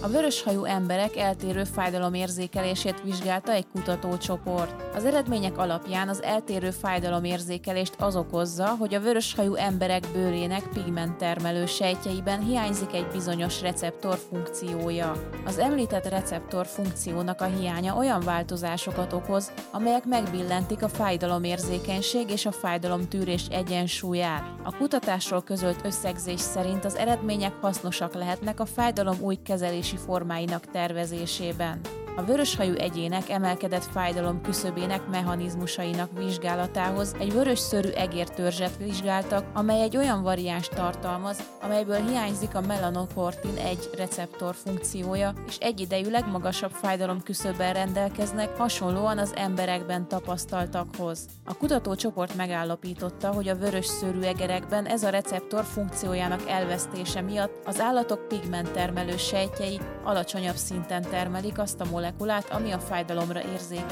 A vöröshajú emberek eltérő fájdalomérzékelését vizsgálta egy kutatócsoport. Az eredmények alapján az eltérő fájdalomérzékelést az okozza, hogy a vöröshajú emberek bőrének pigmenttermelő sejtjeiben hiányzik egy bizonyos receptor funkciója. Az említett receptor funkciónak a hiánya olyan változásokat okoz, amelyek megbillentik a fájdalomérzékenység és a fájdalomtűrés egyensúlyát. A kutatásról közölt összegzés szerint az eredmények hasznosak lehetnek a fájdalom új kezelési formáinak tervezésében. A vöröshajú egyének emelkedett fájdalom küszöbének mechanizmusainak vizsgálatához egy vörös-szőrű egértörzset vizsgáltak, amely egy olyan variánst tartalmaz, amelyből hiányzik a melanokortin 1 receptor funkciója, és egyidejűleg magasabb fájdalom küszöbben rendelkeznek, hasonlóan az emberekben tapasztaltakhoz. A kutatócsoport megállapította, hogy a vörös-szőrű egerekben ez a receptor funkciójának elvesztése miatt az állatok pigmenttermelő sejtjei alacsonyabb szinten termelik azt a molekulát, ami a fájdalomra érzékeny.